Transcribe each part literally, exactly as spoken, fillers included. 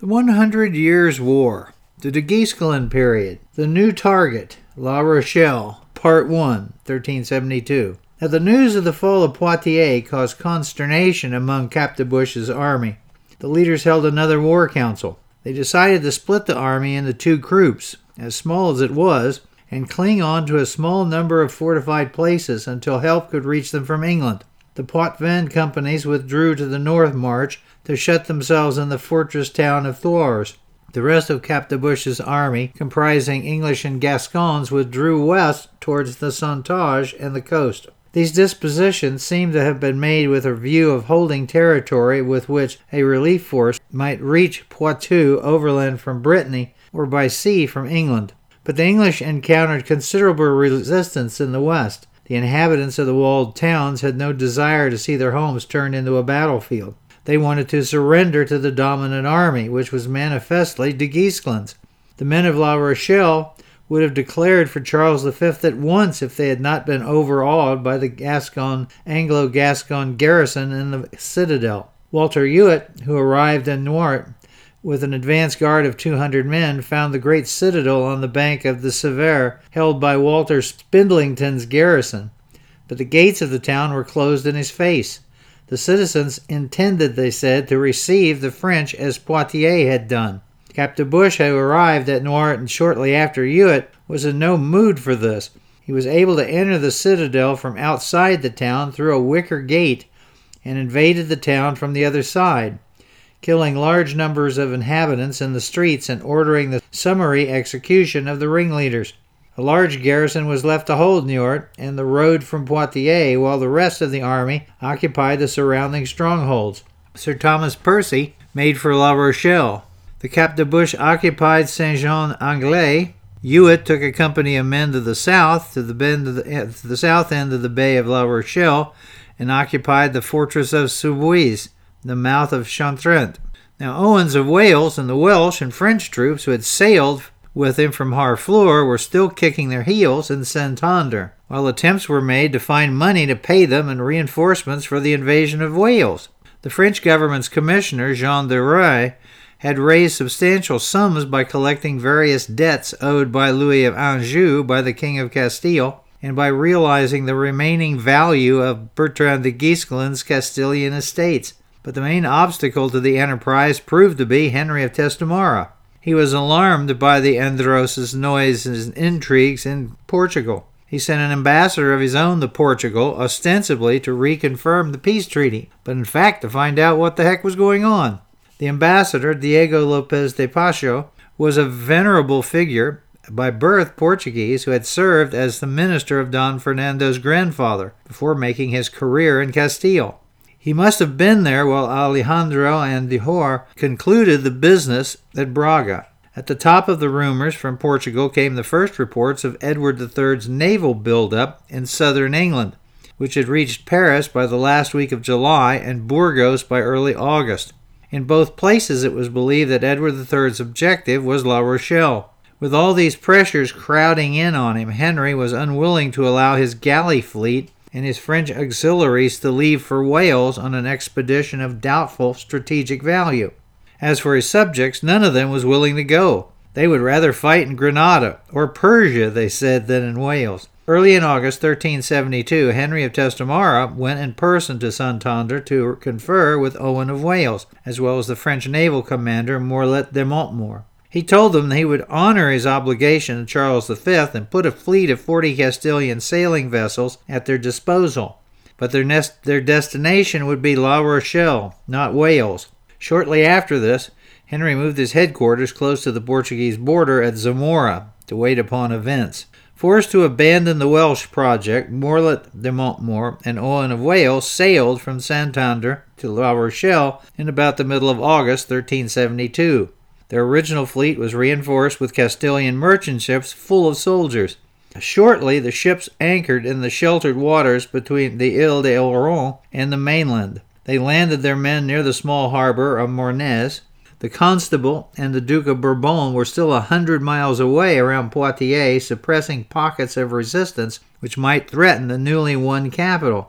The One Hundred Years' War, the de Guesclin period, the new target, La Rochelle, Part one, thirteen seventy-two. Now, the news of the fall of Poitiers caused consternation among Capdebusch's army. The leaders held another war council. They decided to split the army into two groups, as small as it was, and cling on to a small number of fortified places until help could reach them from England. The Poitevin companies withdrew to the North March to shut themselves in the fortress town of Thouars. The rest of Capdebusch's army, comprising English and Gascons, withdrew west towards the Sontage and the coast. These dispositions seem to have been made with a view of holding territory with which a relief force might reach Poitou overland from Brittany or by sea from England. But the English encountered considerable resistance in the west. The inhabitants of the walled towns had no desire to see their homes turned into a battlefield. They wanted to surrender to the dominant army, which was manifestly de Guesclin's. The men of La Rochelle would have declared for Charles the Fifth at once if they had not been overawed by the Gascon Anglo-Gascon garrison in the citadel. Walter Hewitt, who arrived in Noort with an advance guard of two hundred men, found the great citadel on the bank of the Severe held by Walter Spindlington's garrison, but the gates of the town were closed in his face. The citizens intended, they said, to receive the French as Poitiers had done. Capdebusch, who arrived at Noort shortly after Hewitt, was in no mood for this. He was able to enter the citadel from outside the town through a wicker gate and invaded the town from the other side, killing large numbers of inhabitants in the streets and ordering the summary execution of the ringleaders. A large garrison was left to hold Niort and the road from Poitiers, while the rest of the army occupied the surrounding strongholds. Sir Thomas Percy made for La Rochelle. The Capdebusch occupied Saint-Jean-Anglais. Hewitt took a company of men to the south, to the, bend of the, to the south end of the Bay of La Rochelle, and occupied the fortress of Soubise, the mouth of Chantrent. Now, Owens of Wales and the Welsh and French troops who had sailed with him from Harfleur were still kicking their heels in Santander, while attempts were made to find money to pay them and reinforcements for the invasion of Wales. The French government's commissioner, Jean de Rye, had raised substantial sums by collecting various debts owed by Louis of Anjou by the King of Castile, and by realizing the remaining value of Bertrand de Guesclin's Castilian estates. But the main obstacle to the enterprise proved to be Henry of Testamara. He was alarmed by the Andros's noises and intrigues in Portugal. He sent an ambassador of his own to Portugal, ostensibly to reconfirm the peace treaty, but in fact to find out what the heck was going on. The ambassador, Diego Lopez de Pacho, was a venerable figure, by birth Portuguese, who had served as the minister of Don Fernando's grandfather before making his career in Castile. He must have been there while Alejandro and Dihor concluded the business at Braga. At the top of the rumors from Portugal came the first reports of Edward the Third's naval build-up in southern England, which had reached Paris by the last week of July and Burgos by early August. In both places it was believed that Edward the Third's objective was La Rochelle. With all these pressures crowding in on him, Henry was unwilling to allow his galley fleet and his French auxiliaries to leave for Wales on an expedition of doubtful strategic value. As for his subjects, none of them was willing to go. They would rather fight in Granada, or Persia, they said, than in Wales. Early in August thirteen seventy-two, Henry of Testamara went in person to Santander to confer with Owen of Wales, as well as the French naval commander Morlet de Montmort. He told them that he would honor his obligation to Charles the Fifth and put a fleet of forty Castilian sailing vessels at their disposal, but their, nest, their destination would be La Rochelle, not Wales. Shortly after this, Henry moved his headquarters close to the Portuguese border at Zamora to wait upon events. Forced to abandon the Welsh project, Morlet de Montmort and Owen of Wales sailed from Santander to La Rochelle in about the middle of August thirteen seventy-two. Their original fleet was reinforced with Castilian merchant ships full of soldiers. Shortly, the ships anchored in the sheltered waters between the Ile d'Oléron and the mainland. They landed their men near the small harbor of Mornez. The Constable and the Duke of Bourbon were still a hundred miles away around Poitiers, suppressing pockets of resistance which might threaten the newly won capital.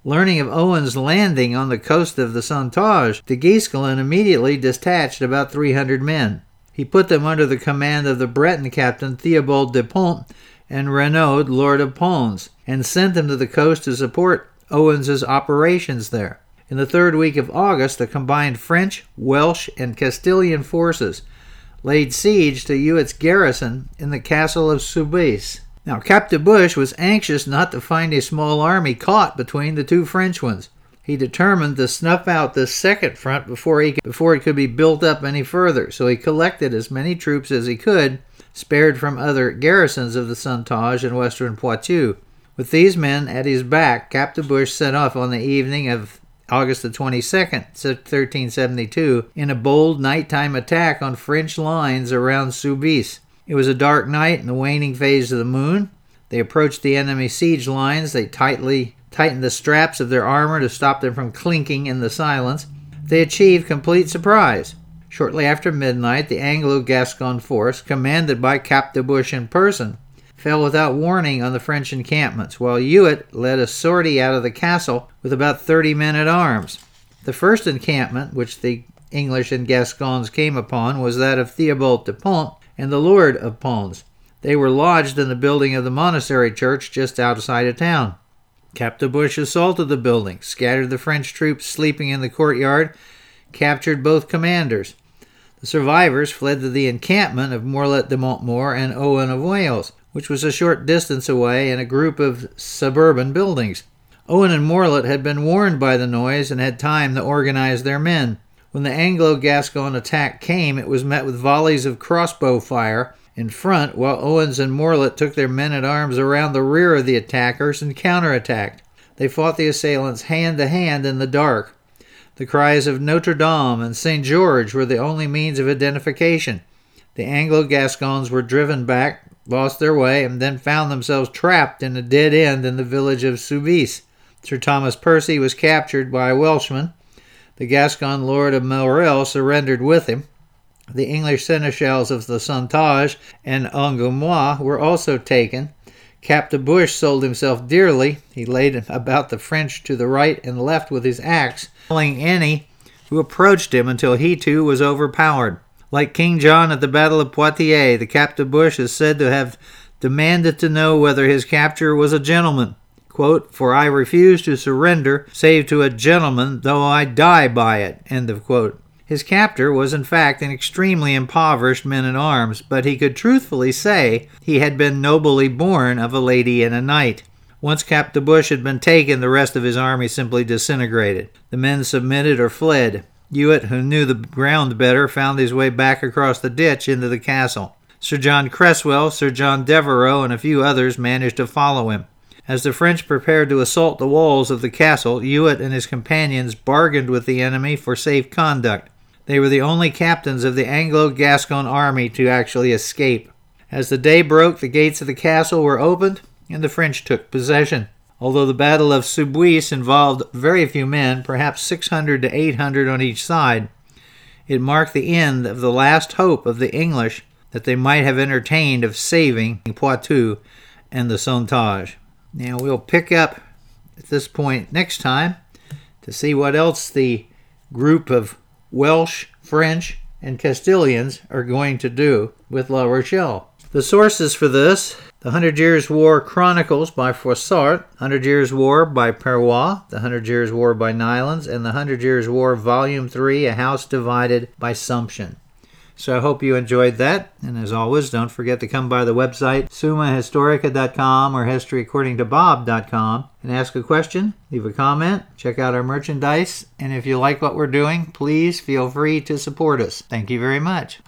Learning of Owen's landing on the coast of the Sontage, de Guesclin immediately dispatched about three hundred men. He put them under the command of the Breton captain Theobald de Pont and Renaud, Lord of Pons, and sent them to the coast to support Owens's operations there. In the third week of August, the combined French, Welsh, and Castilian forces laid siege to Youet's garrison in the castle of Soubise. Now, Cap de Buch was anxious not to find a small army caught between the two French ones. He determined to snuff out this second front before, he could, before it could be built up any further, so he collected as many troops as he could, spared from other garrisons of the Sontage and western Poitou. With these men at his back, Cap de Buch set off on the evening of August the twenty-second, thirteen seventy-two, in a bold nighttime attack on French lines around Soubise. It was a dark night in the waning phase of the moon. They approached the enemy siege lines. They tightly tightened the straps of their armor to stop them from clinking in the silence. They achieved complete surprise. Shortly after midnight, the Anglo-Gascon force, commanded by Cap de Buch in person, fell without warning on the French encampments, while Youet led a sortie out of the castle with about thirty men at arms. The first encampment, which the English and Gascons came upon, was that of Theobald de Pont and the Lord of Pons. They were lodged in the building of the monastery church just outside of town. Cap de Buch assaulted the building, scattered the French troops sleeping in the courtyard, captured both commanders. The survivors fled to the encampment of Morlet de Montmort and Owen of Wales, which was a short distance away in a group of suburban buildings. Owen and Morlet had been warned by the noise and had time to organize their men. When the Anglo-Gascon attack came, it was met with volleys of crossbow fire in front, while Owens and Morlet took their men-at-arms around the rear of the attackers and counterattacked. They fought the assailants hand-to-hand in the dark. The cries of Notre Dame and Saint George were the only means of identification. The Anglo-Gascons were driven back, lost their way, and then found themselves trapped in a dead end in the village of Soubise. Sir Thomas Percy was captured by a Welshman. The Gascon lord of Morel surrendered with him. The English seneschals of the Sontage and Angoumois were also taken. Cap de Buch sold himself dearly. He laid about the French to the right and left with his axe, killing any who approached him until he too was overpowered. Like King John at the Battle of Poitiers, the Cap de Buch is said to have demanded to know whether his capture was a gentleman. Quote, "For I refuse to surrender, save to a gentleman, though I die by it." End of quote. His captor was in fact an extremely impoverished man-at-arms, but he could truthfully say he had been nobly born of a lady and a knight. Once Cap de Buch had been taken, the rest of his army simply disintegrated. The men submitted or fled. Youet, who knew the ground better, found his way back across the ditch into the castle. Sir John Cresswell, Sir John Devereux, and a few others managed to follow him. As the French prepared to assault the walls of the castle, Youet and his companions bargained with the enemy for safe conduct. They were the only captains of the Anglo-Gascon army to actually escape. As the day broke, the gates of the castle were opened, and the French took possession. Although the Battle of Soubise involved very few men, perhaps six hundred to eight hundred on each side, it marked the end of the last hope of the English that they might have entertained of saving Poitou and the Sontage. Now we'll pick up at this point next time to see what else the group of Welsh, French, and Castilians are going to do with La Rochelle. The sources for this: The Hundred Years' War Chronicles by Froissart, Hundred Years' War by Perrois, The Hundred Years' War by Nylans, and The Hundred Years' War Volume three, A House Divided by Sumption. So I hope you enjoyed that, and as always, don't forget to come by the website summa historica dot com or history according to bob dot com and ask a question, leave a comment, check out our merchandise, and if you like what we're doing, please feel free to support us. Thank you very much.